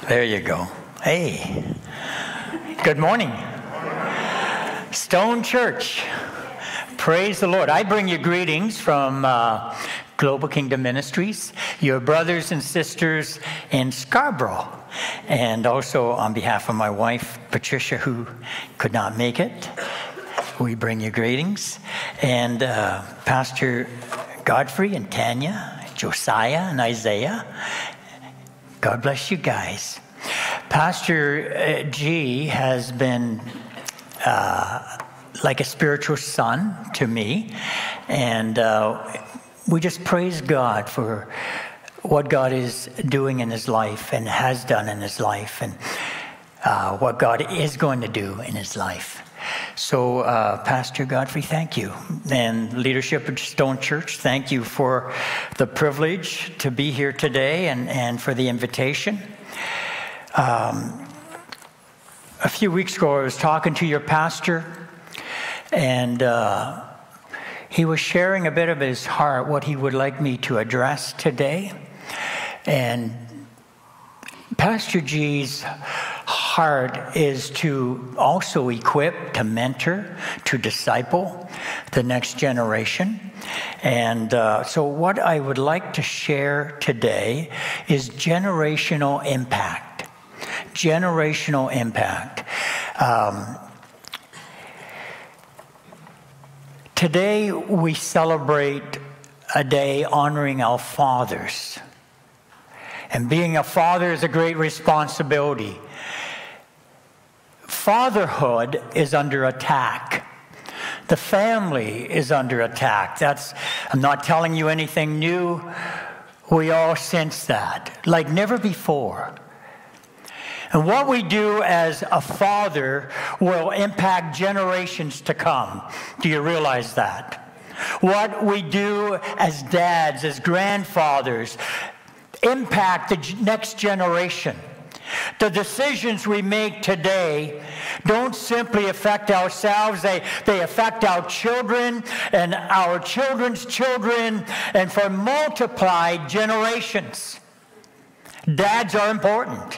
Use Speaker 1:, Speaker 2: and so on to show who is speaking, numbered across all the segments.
Speaker 1: There you go. Hey, good morning. Stone Church. Praise the Lord. I bring you greetings from Global Kingdom Ministries, your brothers and sisters in Scarborough, and also on behalf of my wife, Patricia, who could not make it, we bring you greetings. And Pastor Godfrey and Tanya, Josiah and Isaiah, God bless you guys. Pastor G has been like a spiritual son to me, and we just praise God for what God is doing in his life and has done in his life, and what God is going to do in his life. So, Pastor Godfrey, thank you. And leadership at Stone Church, thank you for the privilege to be here today and for the invitation. A few weeks ago, I was talking to your pastor, and he was sharing a bit of his heart, what he would like me to address today. And Pastor G's heart is to also equip, to mentor, to disciple the next generation. And so what I would like to share today is generational impact. Generational impact. Today we celebrate a day honoring our fathers. And being a father is a great responsibility. Fatherhood is under attack. The family is under attack. I'm not telling you anything new. We all sense that, like never before. And what we do as a father will impact generations to come. Do you realize that? What we do as dads, as grandfathers, impact the next generation. The decisions we make today don't simply affect ourselves, they affect our children and our children's children, and for multiplied generations. Dads are important.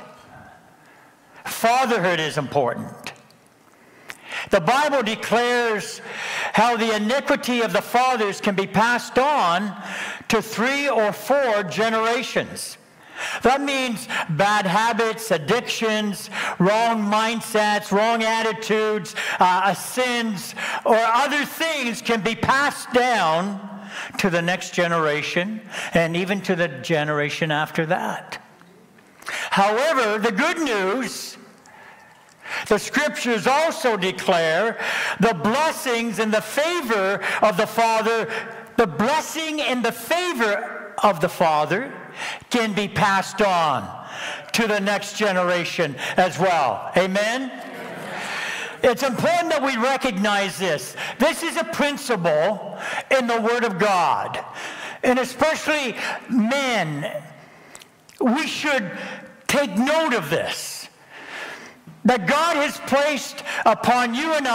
Speaker 1: Fatherhood is important. The Bible declares how the iniquity of the fathers can be passed on to 3 or 4 generations. That means bad habits, addictions, wrong mindsets, wrong attitudes, sins, or other things can be passed down to the next generation and even to the generation after that. However, the good news, the scriptures also declare the blessings and the favor of the Father, the blessing and the favor of the Father can be passed on to the next generation as well. Amen? It's important that we recognize this. This is a principle in the Word of God. And especially men, we should take note of this. That God has placed upon you and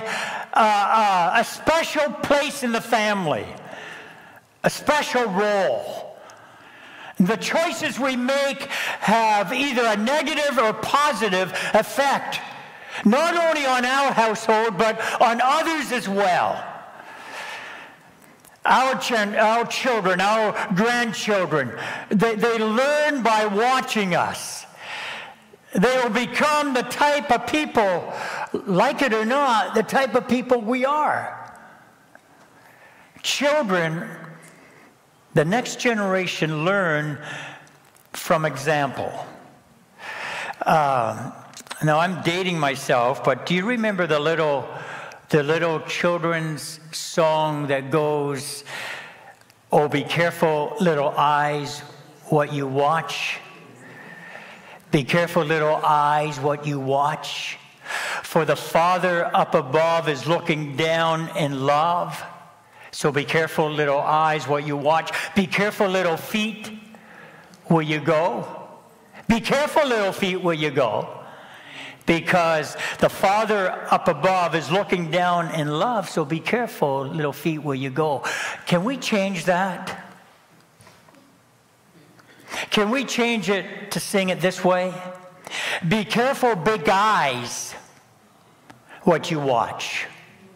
Speaker 1: I a special place in the family, a special role. The choices we make have either a negative or positive effect, not only on our household, but on others as well. Our children, our grandchildren, they learn by watching us. They will become the type of people, like it or not, the type of people we are. Children, the next generation, learn from example. Now I'm dating myself, but do you remember the little children's song that goes, "Oh, be careful, little eyes, what you watch. Be careful, little eyes, what you watch. For the Father up above is looking down in love. So be careful, little eyes, what you watch. Be careful, little feet, where you go. Be careful, little feet, where you go. Because the Father up above is looking down in love. So be careful, little feet, where you go." Can we change that? Can we change it to sing it this way? Be careful, big eyes, what you watch.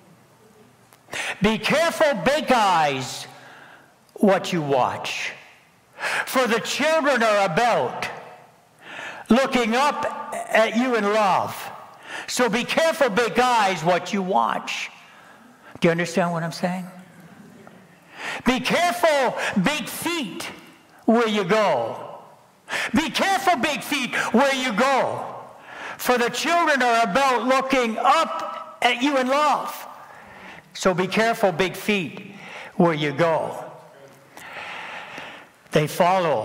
Speaker 1: Be careful, big eyes, what you watch. For the children are about, looking up at you in love. So be careful, big eyes, what you watch. Do you understand what I'm saying? Be careful, big feet, where you go. Be careful, big feet, where you go. For the children are about looking up at you in love. So be careful, big feet, where you go. They follow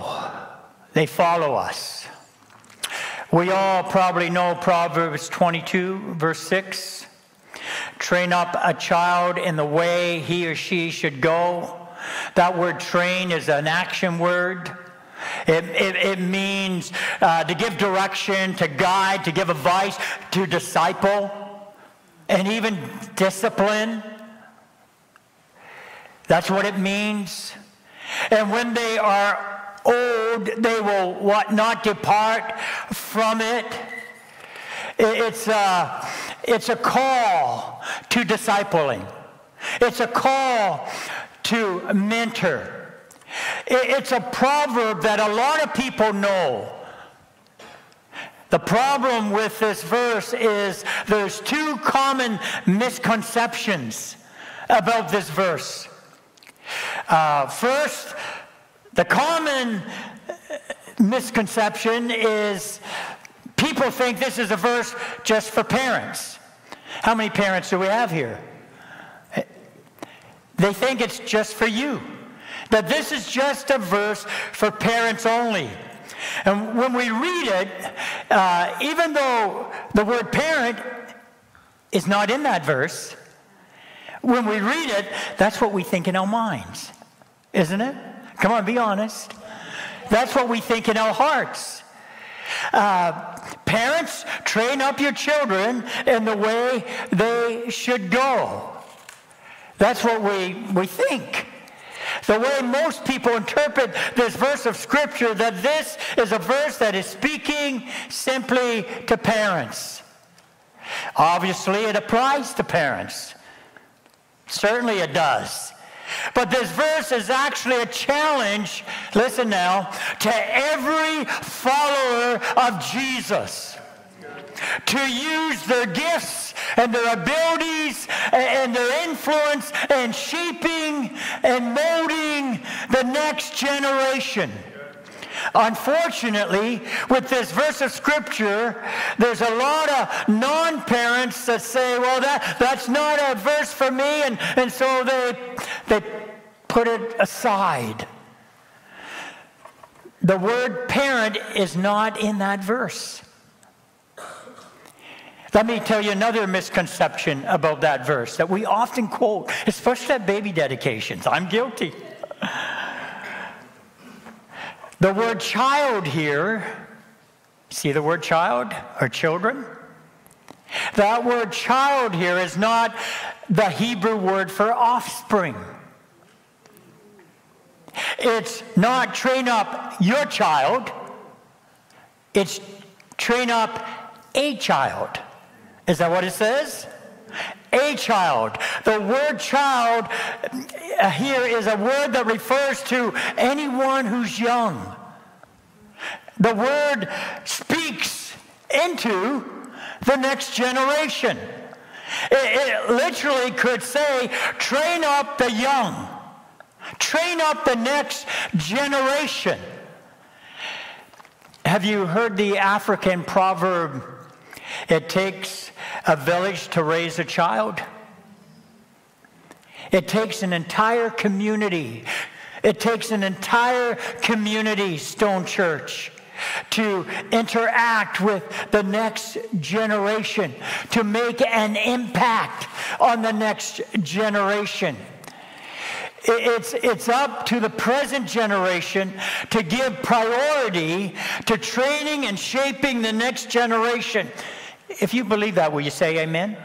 Speaker 1: us. We all probably know Proverbs 22, verse 6. Train up a child in the way he or she should go. That word train is an action word. It means to give direction, to guide, to give advice, to disciple, and even discipline. That's what it means. And when they are old, they will not depart from it. It's a call to discipling. It's a call to mentor. It's a proverb that a lot of people know. The problem with this verse is there's two common misconceptions about this verse. First, the common misconception is people think this is a verse just for parents. How many parents do we have here? They think it's just for you. That this is just a verse for parents only. And when we read it, even though the word parent is not in that verse, when we read it, that's what we think in our minds, isn't it? Come on, be honest. That's what we think in our hearts. Parents, train up your children in the way they should go. That's what we think. The way most people interpret this verse of Scripture, that this is a verse that is speaking simply to parents. Obviously, it applies to parents. Certainly it does. But this verse is actually a challenge, listen now, to every follower of Jesus to use their gifts and their abilities and their influence in shaping and molding the next generation. Unfortunately, with this verse of Scripture, there's a lot of non-parents that say, well, that's not a verse for me, and so they put it aside. The word parent is not in that verse. Let me tell you another misconception about that verse that we often quote, especially at baby dedications. I'm guilty. The word child here, see the word child or children? That word child here is not the Hebrew word for offspring. It's not train up your child. It's train up a child. Is that what it says? A child. The word child here is a word that refers to anyone who's young. The word speaks into the next generation. It literally could say, train up the young. Train up the next generation. Have you heard the African proverb, it takes a village to raise a child? It takes an entire community. It takes an entire community, Stone Church, to interact with the next generation, to make an impact on the next generation. It's up to the present generation to give priority to training and shaping the next generation. If you believe that, will you say amen?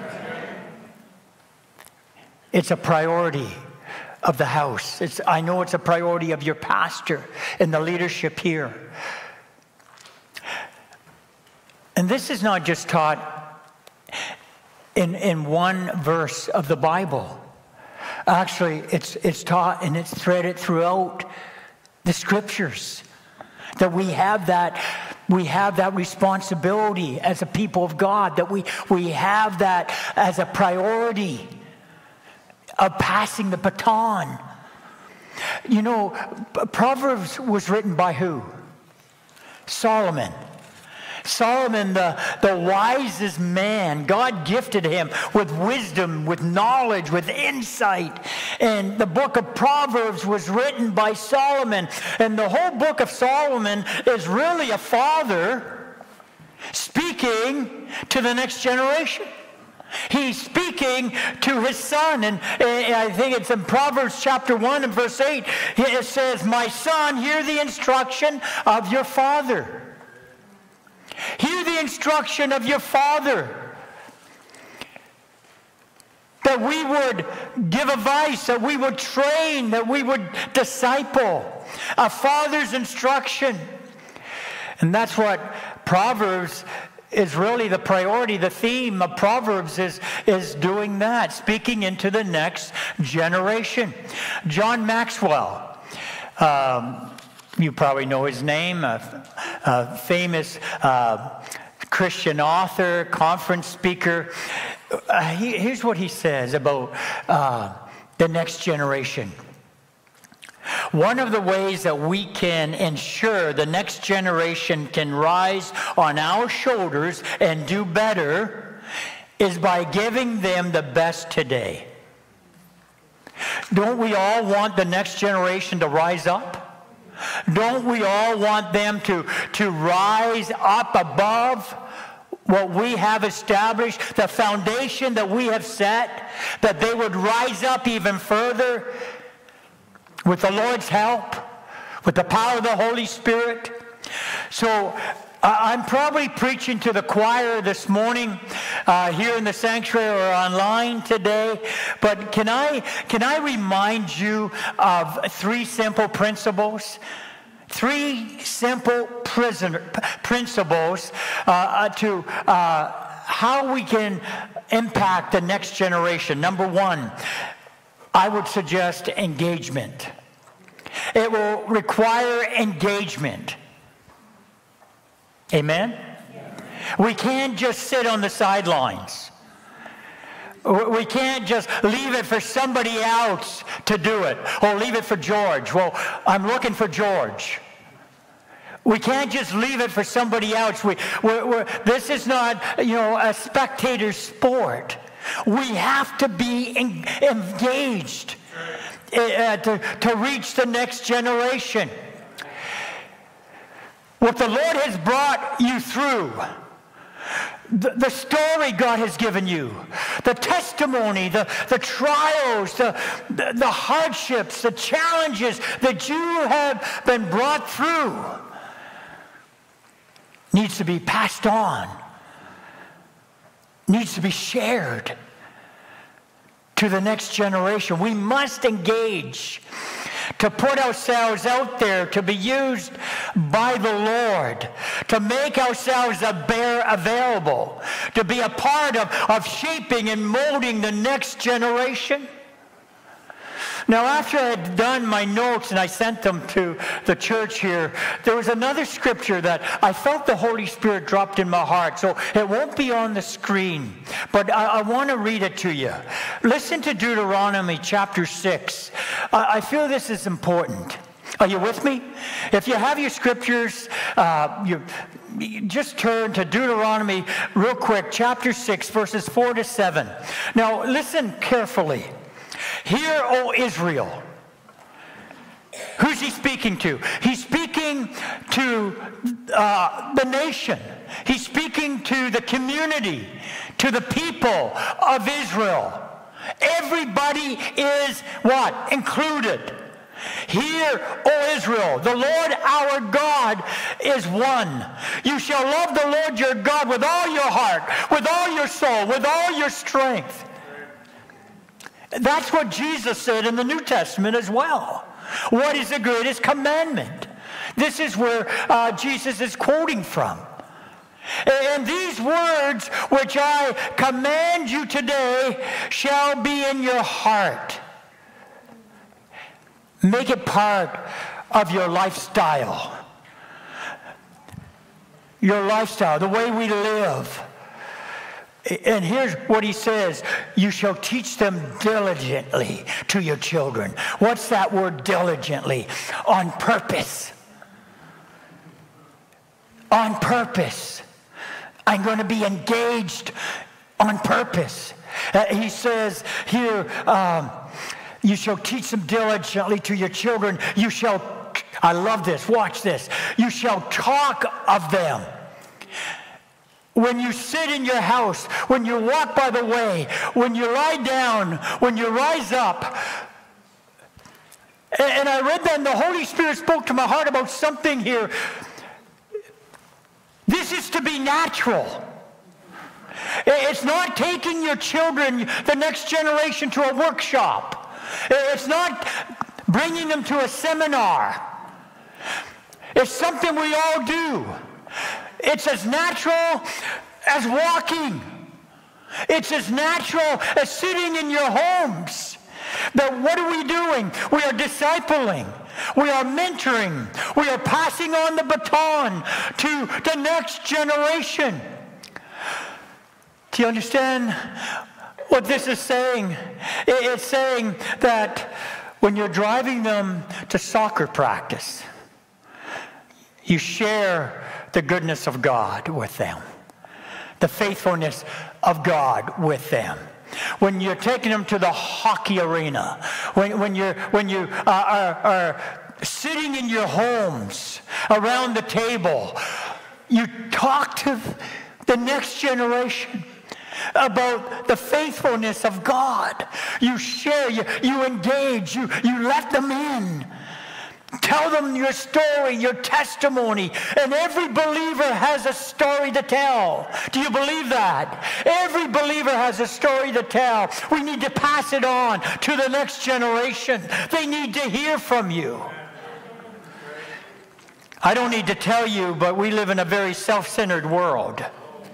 Speaker 1: It's a priority of the house. I know it's a priority of your pastor and the leadership here. And this is not just taught in one verse of the Bible. Actually, it's taught and it's threaded throughout the Scriptures. That we have that responsibility as a people of God, that we have that as a priority of passing the baton. You know, Proverbs was written by who? Solomon. Solomon, the wisest man. God gifted him with wisdom, with knowledge, with insight. And the book of Proverbs was written by Solomon. And the whole book of Solomon is really a father speaking to the next generation. He's speaking to his son. And I think it's in Proverbs chapter 1 and verse 8. It says, "My son, hear the instruction of your father." Hear the instruction of your father. That we would give advice, that we would train, that we would disciple. A father's instruction. And that's what Proverbs is really the priority. The theme of Proverbs is doing that, speaking into the next generation. John Maxwell, you probably know his name, a famous Christian author, conference speaker. Here's what he says about the next generation. One of the ways that we can ensure the next generation can rise on our shoulders and do better is by giving them the best today. Don't we all want the next generation to rise up? Don't we all want them to rise up above what we have established, the foundation that we have set, that they would rise up even further with the Lord's help, with the power of the Holy Spirit? So I'm probably preaching to the choir this morning here in the sanctuary or online today, but can I remind you of three simple principles? Three simple principles to how we can impact the next generation. Number one, I would suggest engagement. It will require engagement. Amen? We can't just sit on the sidelines. We can't just leave it for somebody else to do it. Or leave it for George. Well, I'm looking for George. We can't just leave it for somebody else. This is not, a spectator sport. We have to be engaged to reach the next generation. What the Lord has brought you through, the story God has given you, the testimony, the trials, the hardships, the challenges that you have been brought through needs to be passed on, needs to be shared to the next generation. We must engage to put ourselves out there to be used by the Lord, to make ourselves available, to be a part of shaping and molding the next generation. Now, after I had done my notes and I sent them to the church here, there was another scripture that I felt the Holy Spirit dropped in my heart. So it won't be on the screen, but I want to read it to you. Listen to Deuteronomy chapter 6. I feel this is important. Are you with me? If you have your scriptures, you just turn to Deuteronomy real quick, chapter 6, verses 4 to 7. Now, listen carefully. Hear, O Israel. Who's he speaking to? He's speaking to the nation. He's speaking to the community, to the people of Israel. Everybody is what? Included. Hear, O Israel, the Lord our God is one. You shall love the Lord your God with all your heart, with all your soul, with all your strength. That's what Jesus said in the New Testament as well. What is the greatest commandment? This is where Jesus is quoting from. And these words which I command you today shall be in your heart. Make it part of your lifestyle. Your lifestyle, the way we live. And here's what he says: you shall teach them diligently to your children. What's that word, diligently? On purpose. On purpose. I'm going to be engaged on purpose. He says here, you shall teach them diligently to your children. You shall, I love this, watch this. You shall talk of them. When you sit in your house, when you walk by the way, when you lie down, when you rise up. And I read that and the Holy Spirit spoke to my heart about something here. This is to be natural. It's not taking your children, the next generation, to a workshop. It's not bringing them to a seminar. It's something we all do. It's as natural as walking. It's as natural as sitting in your homes. But what are we doing? We are discipling. We are mentoring. We are passing on the baton to the next generation. Do you understand what this is saying? It's saying that when you're driving them to soccer practice, you share the goodness of God with them, the faithfulness of God with them. When you're taking them to the hockey arena, when you are sitting in your homes around the table, you talk to the next generation about the faithfulness of God. You share, you engage, you let them in. Tell them your story, your testimony. And every believer has a story to tell. Do you believe that? Every believer has a story to tell. We need to pass it on to the next generation. They need to hear from you. I don't need to tell you, but we live in a very self-centered world.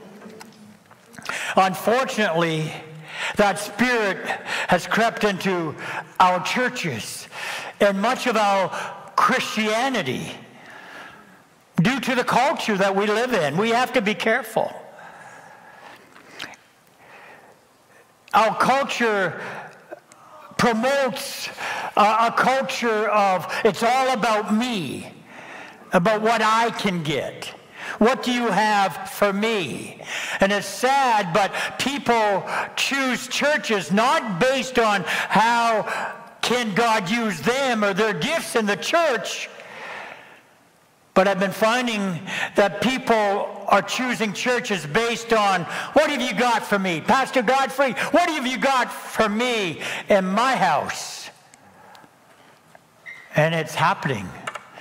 Speaker 1: Unfortunately, that spirit has crept into our churches and much of our Christianity due to the culture that we live in. We have to be careful. Our culture promotes a culture of it's all about me, about what I can get. What do you have for me? And it's sad, but people choose churches not based on how can God use them or their gifts in the church. But I've been finding that people are choosing churches based on, what have you got for me? Pastor Godfrey, what have you got for me in my house? And it's happening.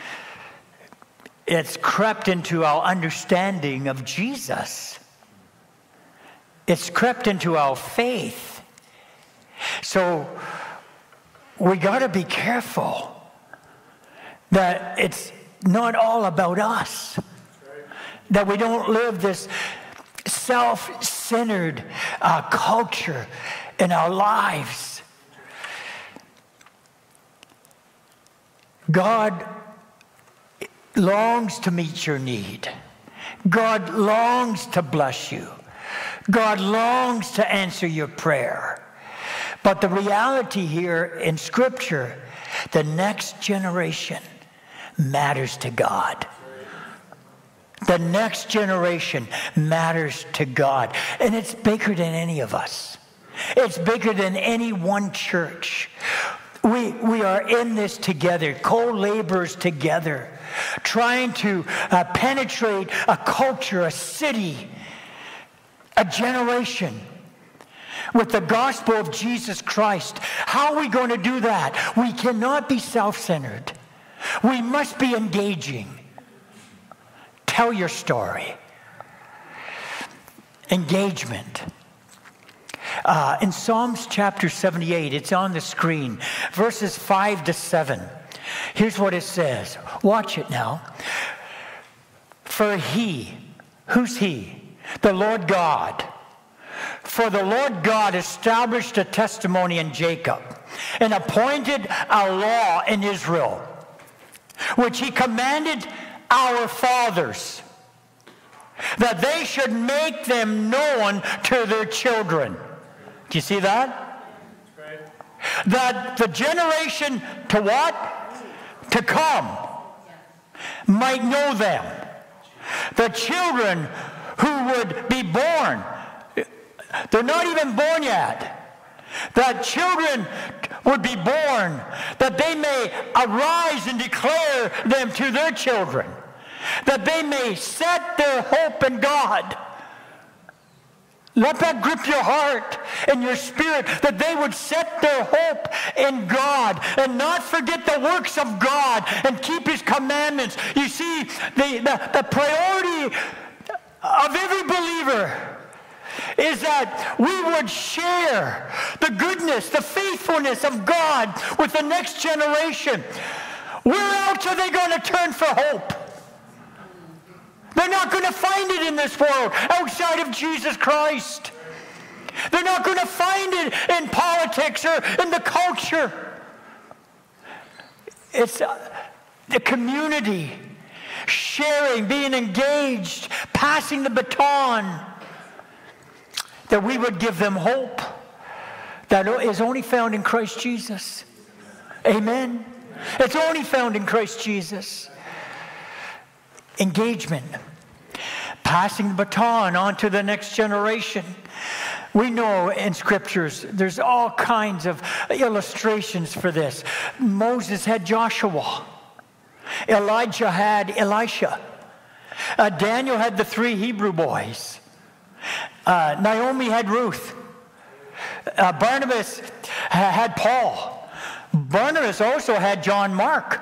Speaker 1: It's crept into our understanding of Jesus. It's crept into our faith. So we got to be careful that it's not all about us. That we don't live this self-centered culture in our lives. God longs to meet your need. God longs to bless you. God longs to answer your prayer. But the reality here in Scripture, the next generation matters to God. The next generation matters to God. And it's bigger than any of us. It's bigger than any one church. We are in this together, co-laborers together, trying to penetrate a culture, a city, a generation with the gospel of Jesus Christ. How are we going to do that? We cannot be self-centered. We must be engaging. Tell your story. Engagement. In Psalms chapter 78, it's on the screen, verses 5 to 7. Here's what it says. Watch it now. For he, Who's he? The Lord God. For the Lord God established a testimony in Jacob and appointed a law in Israel, which he commanded our fathers, that they should make them known to their children. Do you see that? Right. That the generation to what? To come might know them. The children who would be born, they're not even born yet. That children would be born, that they may arise and declare them to their children, that they may set their hope in God. Let that grip your heart and your spirit, that they would set their hope in God and not forget the works of God and keep His commandments. You see, the priority of every believer is that we would share the goodness, the faithfulness of God with the next generation. Where else are they going to turn for hope? They're not going to find it in this world outside of Jesus Christ. They're not going to find it in politics or in the culture. It's the community, sharing, being engaged, passing the baton, that we would give them hope that is only found in Christ Jesus. Amen. It's only found in Christ Jesus. Engagement. Passing the baton on to the next generation. We know in scriptures there's all kinds of illustrations for this. Moses had Joshua. Elijah had Elisha. Daniel had the 3 Hebrew boys. Naomi had Ruth. Barnabas had Paul. Barnabas also had John Mark.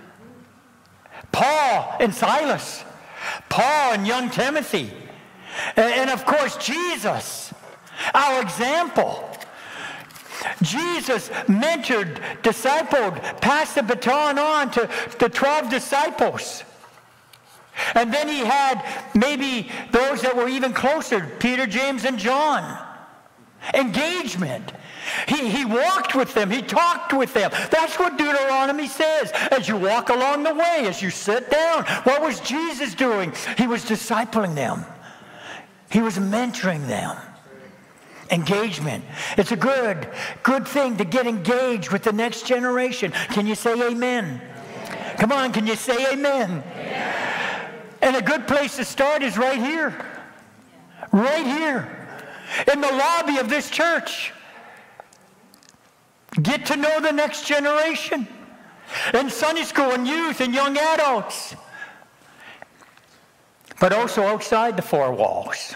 Speaker 1: Paul and Silas. Paul and young Timothy. And of course, Jesus, our example. Jesus mentored, discipled, passed the baton on to the 12 disciples. And then he had maybe those that were even closer, Peter, James, and John. Engagement. He walked with them. He talked with them. That's what Deuteronomy says. As you walk along the way, as you sit down, what was Jesus doing? He was discipling them. He was mentoring them. Engagement. It's a good thing to get engaged with the next generation. Can you say amen? Come on, can you say amen? And a good place to start is right here. Right here. In the lobby of this church. Get to know the next generation. In Sunday school and youth and young adults. But also outside the 4 walls.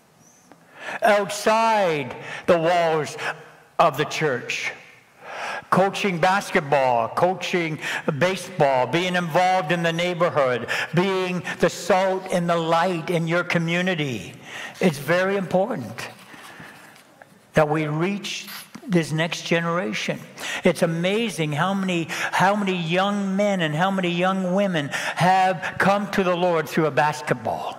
Speaker 1: Outside the walls of the church. Coaching basketball, coaching baseball, being involved in the neighborhood, being the salt and the light in your community. It's very important that we reach this next generation. It's amazing how many young men and how many young women have come to the Lord through a basketball.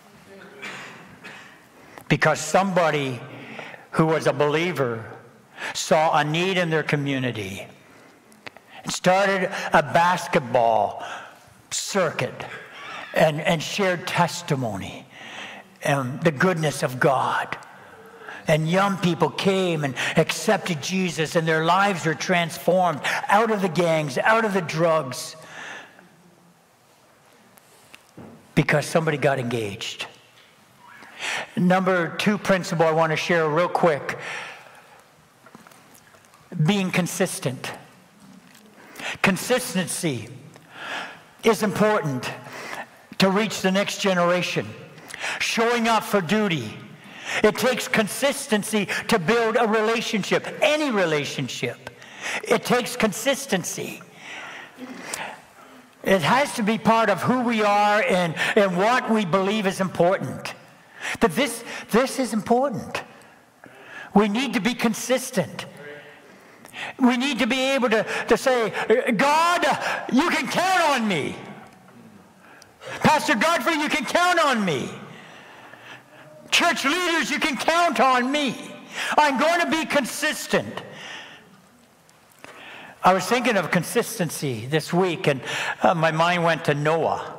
Speaker 1: Because somebody who was a believer saw a need in their community and started a basketball circuit and shared testimony and the goodness of God. And young people came and accepted Jesus, and their lives were transformed out of the gangs, out of the drugs, because somebody got engaged. Number 2 principle I want to share real quick. Being consistent. Consistency is important to reach the next generation. Showing up for duty. It takes consistency to build a relationship, any relationship. It takes consistency. It has to be part of who we are and what we believe is important. That this is important. We need to be consistent. We need to be able to say, God, you can count on me. Pastor Godfrey, you can count on me. Church leaders, you can count on me. I'm going to be consistent. I was thinking of consistency this week, and my mind went to Noah.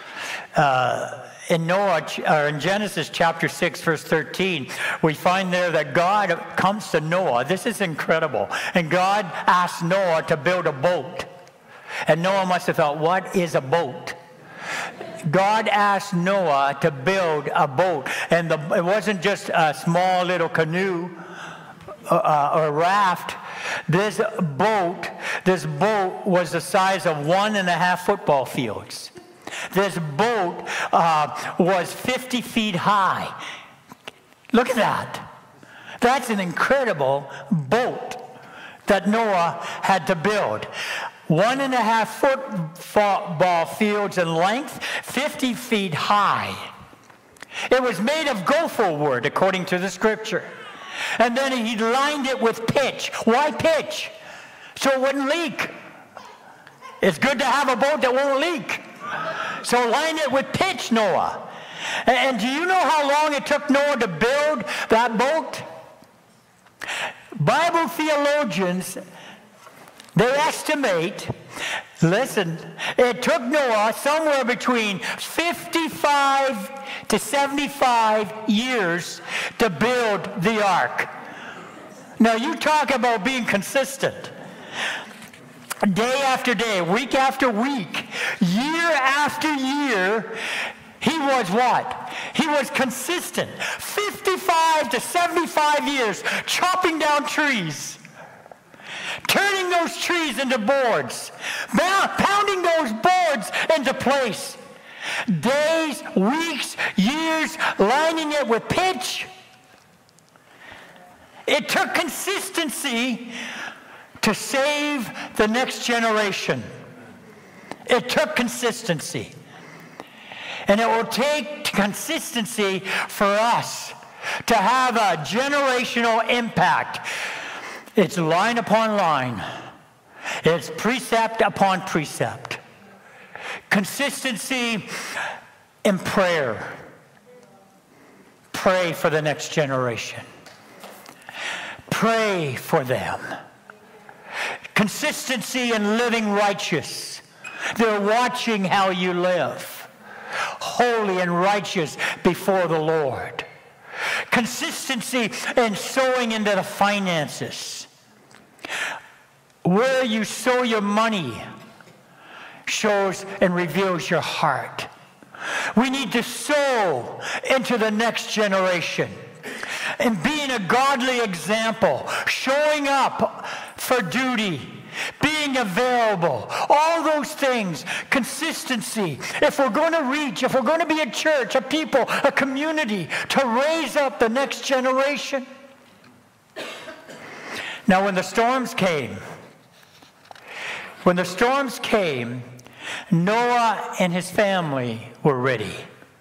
Speaker 1: In Genesis chapter 6, verse 13, we find there that God comes to Noah. This is incredible. And God asked Noah to build a boat. And Noah must have thought, what is a boat? God asked Noah to build a boat. And it wasn't just a small little canoe or raft. This boat was the size of 1.5 football fields. This boat was 50 feet high. Look at that. That's an incredible boat that Noah had to build. 1.5 football fields in length, 50 feet high. It was made of gopher wood, according to the scripture. And then he lined it with pitch. Why pitch? So it wouldn't leak. It's good to have a boat that won't leak. So line it with pitch, Noah. And do you know how long it took Noah to build that boat? Bible theologians, they estimate, listen, it took Noah somewhere between 55 to 75 years to build the ark. Now you talk about being consistent. Day after day, week after week, year after year, he was what? He was consistent. 55 to 75 years chopping down trees, turning those trees into boards, pounding those boards into place. Days, weeks, years, lining it with pitch. It took consistency to save the next generation. It took consistency. And it will take consistency for us to have a generational impact. It's line upon line. It's precept upon precept. Consistency in prayer. Pray for the next generation. Pray for them. Consistency in living righteous. They're watching how you live. Holy and righteous before the Lord. Consistency in sowing into the finances. Where you sow your money shows and reveals your heart. We need to sow into the next generation. And being a godly example, showing up for duty, being available, all those things, consistency. If we're going to reach, if we're going to be a church, a people, a community, to raise up the next generation. Now when the storms came, Noah and his family were ready.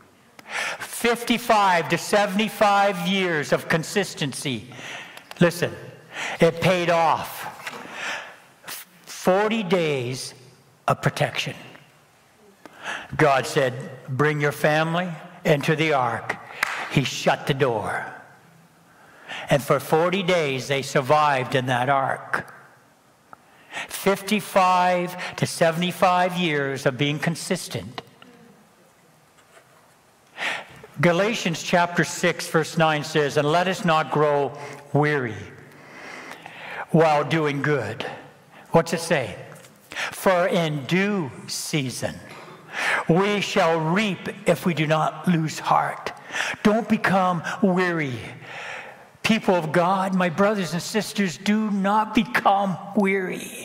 Speaker 1: 55 to 75 years of consistency. Listen, it paid off. 40 days of protection. God said, bring your family into the ark. He shut the door. And for 40 days they survived in that ark. 55 to 75 years of being consistent. Galatians chapter 6 verse 9 says, and let us not grow weary while doing good. What's it say? For in due season we shall reap if we do not lose heart. Don't become weary. People of God, my brothers and sisters, do not become weary.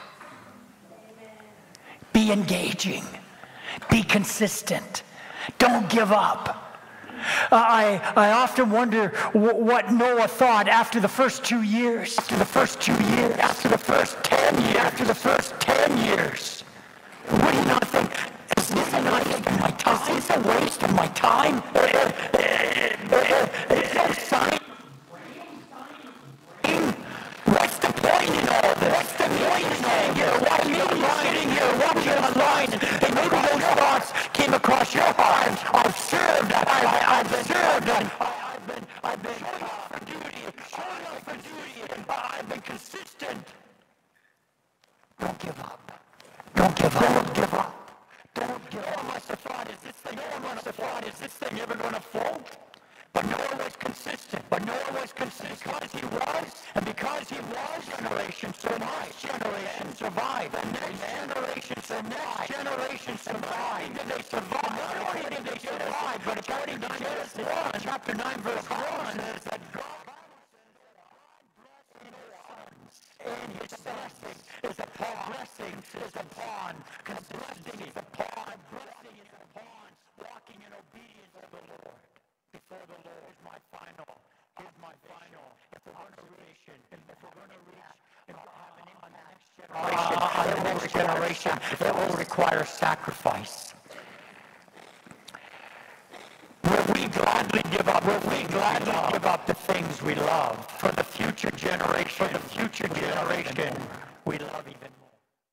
Speaker 1: Be engaging. Be consistent. Don't give up. I often wonder what Noah thought after the first 2 years. After the first 10 years. Would he not think, is this a waste of my time? Is this a waste of my time? Is that a sign? What's the point in all this? What's the point in all here? Why are you sitting here watching online? And maybe those thoughts came across your heart. I've served. give up. Don't give up. Don't give up. Don't give up. No one must have thought, is this thing ever going to fold? But Noah was consistent. Because he was, and because he was, generation survived. The next generation survived. Did they survive? Not only did they survive, but according to Genesis 1, chapter 9, verse 1, says that God and his blessing is upon. Blessing is upon. Because blessing is upon. Blessing is upon. Walking in obedience to the Lord. Before the Lord is my final. Here's my final. If we're going to reach, and if we're going to reach, and have an impact on the next generation, it will require sacrifice. Will we gladly give up? The things we love for the future generation? We love even more.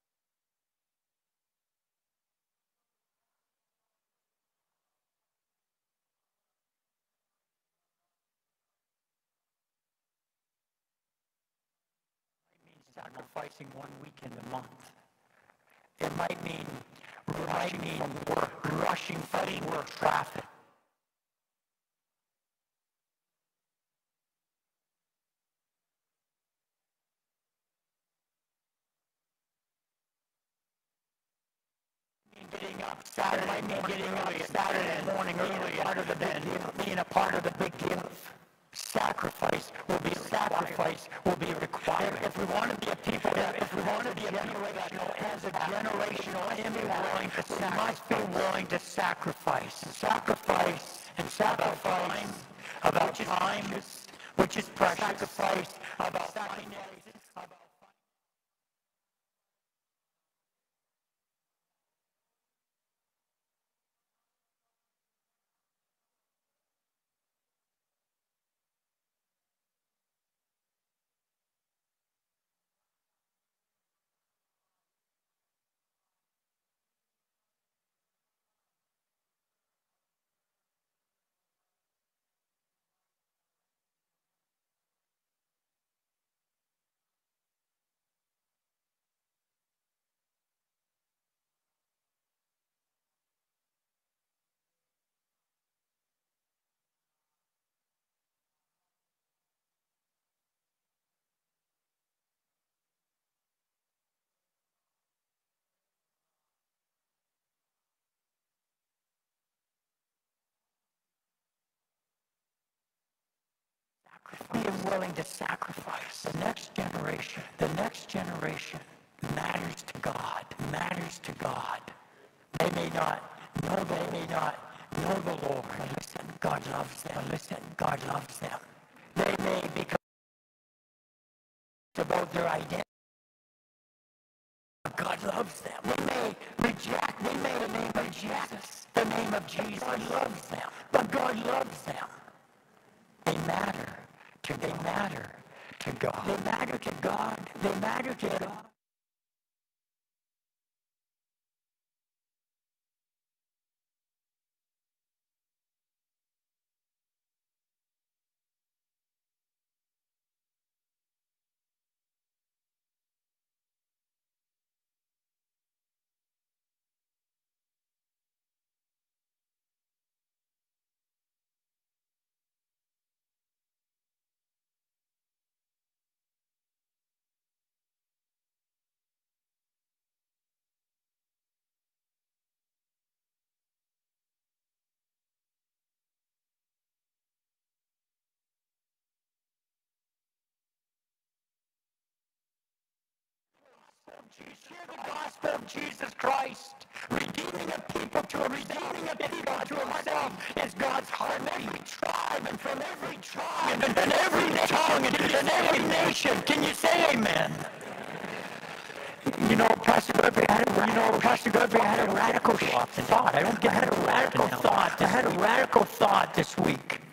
Speaker 1: It means sacrificing 1 weekend a month. It might mean rushing fighting work traffic. Getting up Saturday morning early, being a part of the big give. Sacrifice will be required. If we want to be a people, as a generational, we must be willing to sacrifice. Sacrifice about time, which is precious. Sacrifice about finances. Being willing to sacrifice. The next generation matters to God. They may not know the Lord. But listen, God loves them. They may become about their identity. God loves them. They may reject the name of Jesus. God loves them. But God loves them. They matter to God. They matter to God. Hear the gospel of Jesus Christ, redeeming a people to himself is God's heart. From every tribe and from every tribe and every tongue and every nation. Can you say amen? Pastor Godfrey had a radical thought. I had a radical thought this week.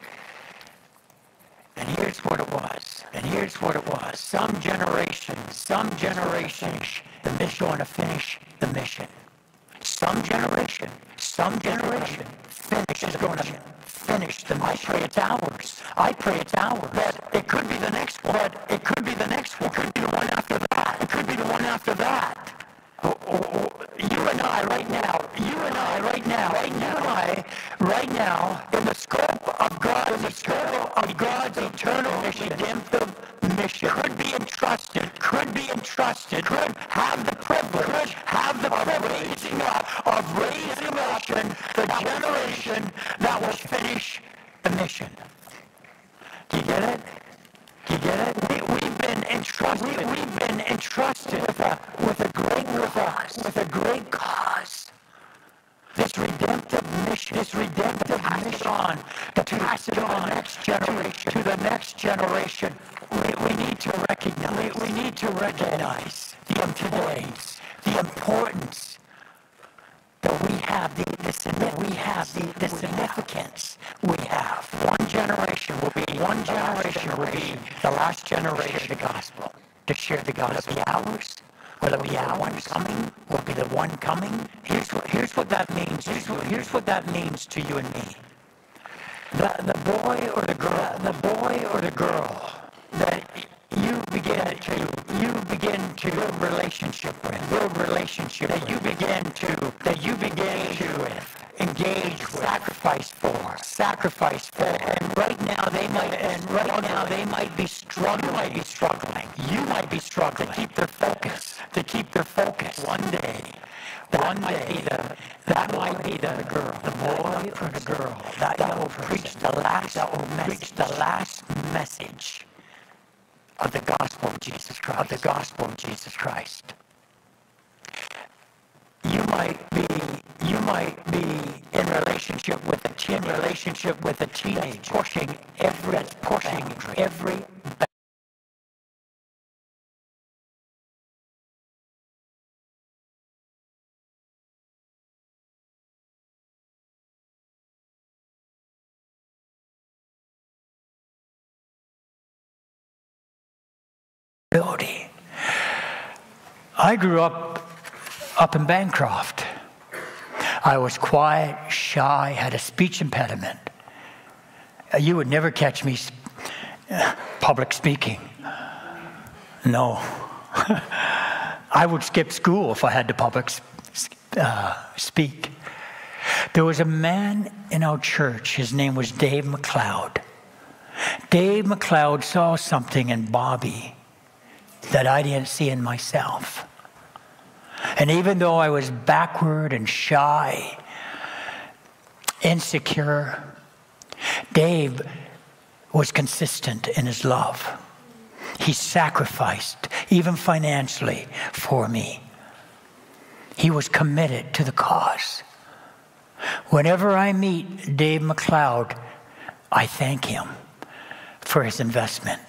Speaker 1: And here's what it was. Some generation, the mission want to finish the mission. Some generation is going to finish the mission. I pray it's ours. But it could be the next one. It could be the one after that. right now, in the scope of God's eternal redemptive mission, could be entrusted, could have the privilege, of raising up the generation that will finish the mission. Do you get it? We've been entrusted with a great cause. This redemptive mission, pass it on to the next generation. We need to recognize the importance that we have, the significance we have. One generation will be the last generation of the gospel, to share the gospel. Will it be ours coming? Will be the one coming? Here's what that means. Here's what that means to you and me. The boy or the girl that you begin to build relationship with, that you begin to engage with, sacrifice for, and right now they might be struggling. You might be struggling to keep their focus. One day. That might be the girl, the boy or the girl that will preach the last message of the gospel of Jesus Christ. You might be in relationship with a teenager, pushing every ability. I grew up in Bancroft. I was quiet, shy, had a speech impediment. You would never catch me public speaking. No. I would skip school if I had to public speak. There was a man in our church. His name was Dave McLeod. Dave McLeod saw something in Bobby that I didn't see in myself. And even though I was backward and shy, insecure, Dave was consistent in his love. He sacrificed, even financially, for me. He was committed to the cause. Whenever I meet Dave McLeod, I thank him for his investment.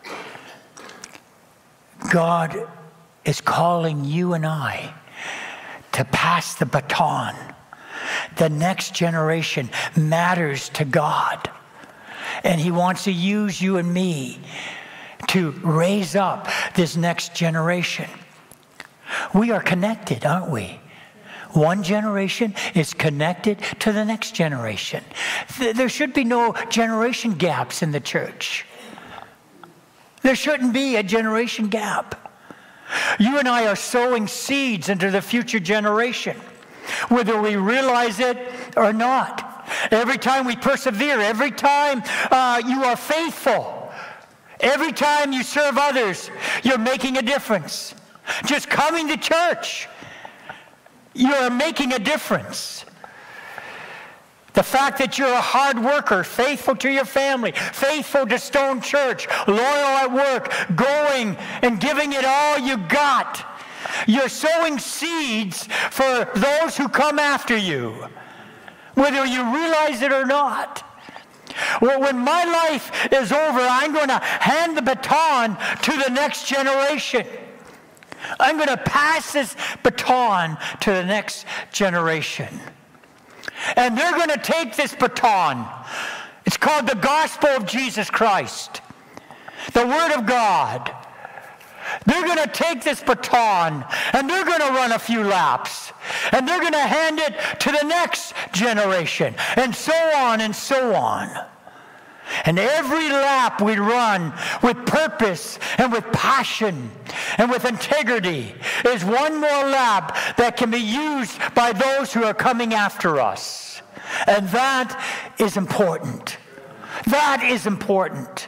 Speaker 1: God is calling you and I to pass the baton. The next generation matters to God. And He wants to use you and me to raise up this next generation. We are connected, aren't we? One generation is connected to the next generation. There should be no generation gaps in the church. There shouldn't be a generation gap. You and I are sowing seeds into the future generation, whether we realize it or not. Every time we persevere, every time you are faithful, every time you serve others, you're making a difference. Just coming to church, you're making a difference. The fact that you're a hard worker, faithful to your family, faithful to Stone Church, loyal at work, going and giving it all you got. You're sowing seeds for those who come after you, whether you realize it or not. Well, when my life is over, I'm going to hand the baton to the next generation. I'm going to pass this baton to the next generation. And they're going to take this baton. It's called the gospel of Jesus Christ, the Word of God. They're going to take this baton and they're going to run a few laps. And they're going to hand it to the next generation. And so on and so on. And every lap we run with purpose and with passion and with integrity is one more lap that can be used by those who are coming after us. And that is important. That is important.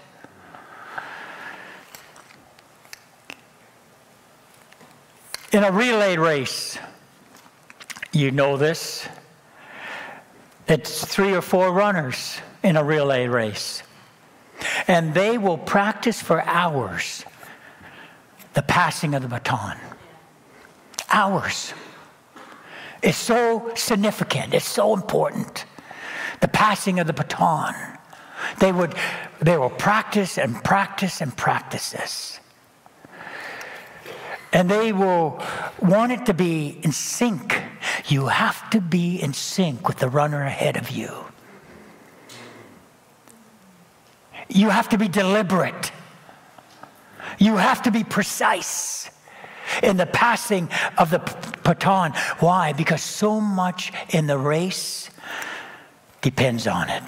Speaker 1: In a relay race, you know this, it's 3 or 4 runners in a relay race. And they will practice for hours the passing of the baton. Hours. It's so significant. It's so important. The passing of the baton. They will practice and practice and practice this. And they will want it to be in sync. You have to be in sync with the runner ahead of you. You have to be deliberate. You have to be precise in the passing of the baton. Why? Because so much in the race depends on it.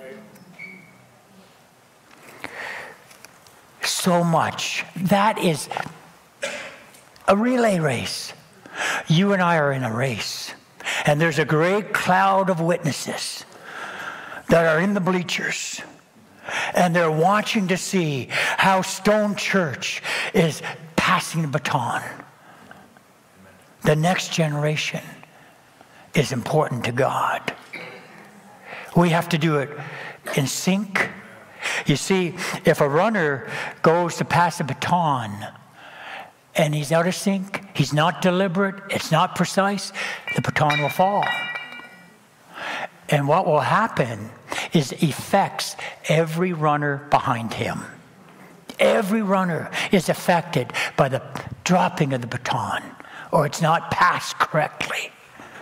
Speaker 1: So much. That is a relay race. You and I are in a race. And there's a great cloud of witnesses that are in the bleachers. And they're watching to see how Stone Church is passing the baton. The next generation is important to God. We have to do it in sync. You see, if a runner goes to pass a baton and he's out of sync, he's not deliberate, it's not precise, the baton will fall. And what will happen is it affects every runner behind him. Every runner is affected by the dropping of the baton, or it's not passed correctly.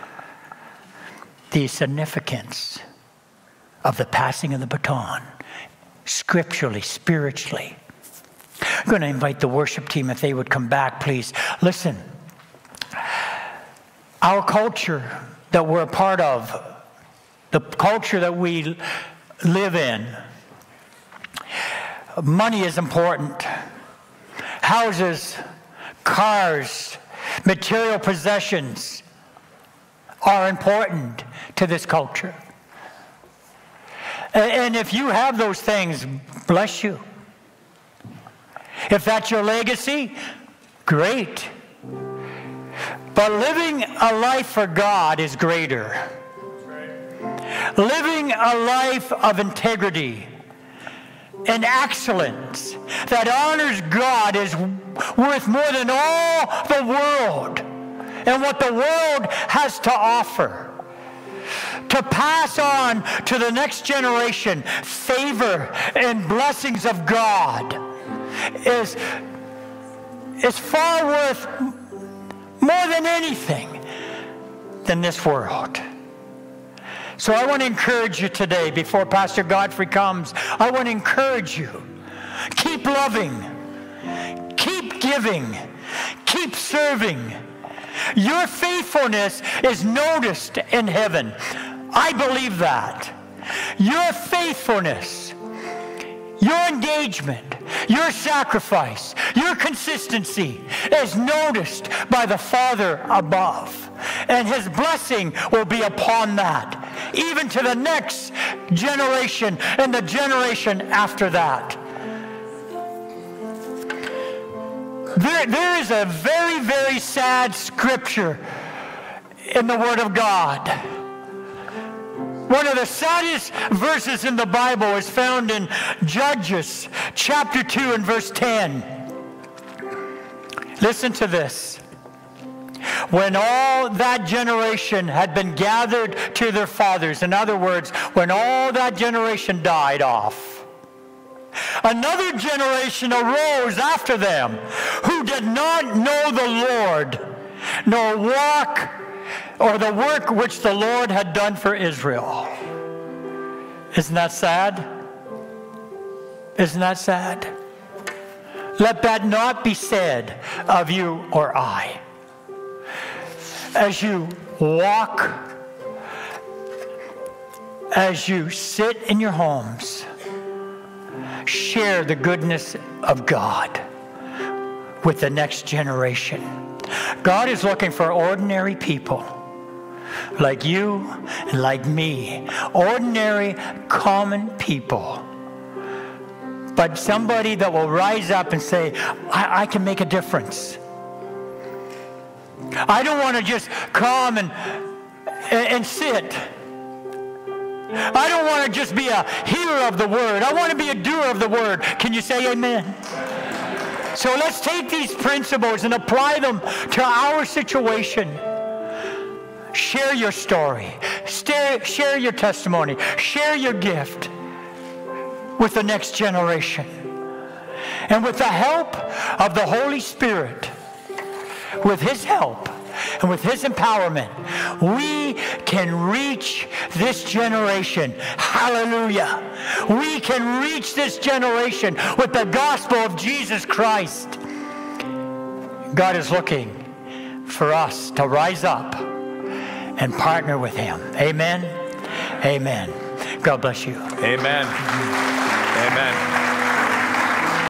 Speaker 1: The significance of the passing of the baton, scripturally, spiritually. I'm going to invite the worship team if they would come back, please. Listen, our culture that we're a part of, the culture that we live in, money is important. Houses, cars, material possessions are important to this culture. And if you have those things, bless you. If that's your legacy, great. But living a life for God is greater. Living a life of integrity and excellence that honors God is worth more than all the world and what the world has to offer. To pass on to the next generation favor and blessings of God is far worth more than anything than this world. So I want to encourage you today, before Pastor Godfrey comes, I want to encourage you. Keep loving. Keep giving. Keep serving. Your faithfulness is noticed in heaven. I believe that. Your faithfulness, your engagement, your sacrifice, your consistency is noticed by the Father above. And His blessing will be upon that, even to the next generation and the generation after that. There is a very, very sad scripture in the Word of God. One of the saddest verses in the Bible is found in Judges chapter 2 and verse 10. Listen to this. When all that generation had been gathered to their fathers, in other words, when all that generation died off, another generation arose after them who did not know the Lord, nor walk or the work which the Lord had done for Israel. Isn't that sad? Isn't that sad? Let that not be said of you or I. As you walk, as you sit in your homes, share the goodness of God with the next generation. God is looking for ordinary people like you and like me, ordinary, common people. But somebody that will rise up and say, I can make a difference. I don't want to just come and sit. I don't want to just be a hearer of the word. I want to be a doer of the word. Can you say amen? So let's take these principles and apply them to our situation. Share your story. Share your testimony. Share your gift with the next generation. And with the help of the Holy Spirit, with His help and with His empowerment, we can reach this generation. Hallelujah. We can reach this generation with the gospel of Jesus Christ. God is looking for us to rise up and partner with Him. Amen. Amen. God bless you.
Speaker 2: Amen. Amen.